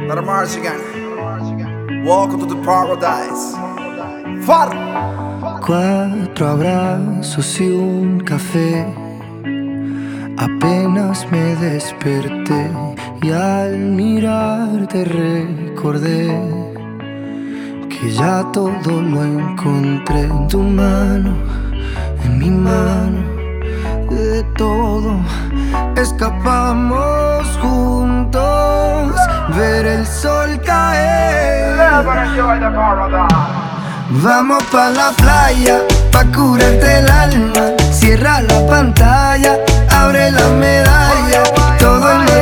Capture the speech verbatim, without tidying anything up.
Let 'em march again. Welcome to the paradise. Far. Cuatro abrazos y un café. Apenas me desperté y al mirarte recordé que ya todo lo encontré en tu mano, en mi mano. De todo escapamos juntos, ver el sol caer. Vamos pa' la playa, pa' curarte el alma. Cierra la pantalla, abre la medalla. Todo el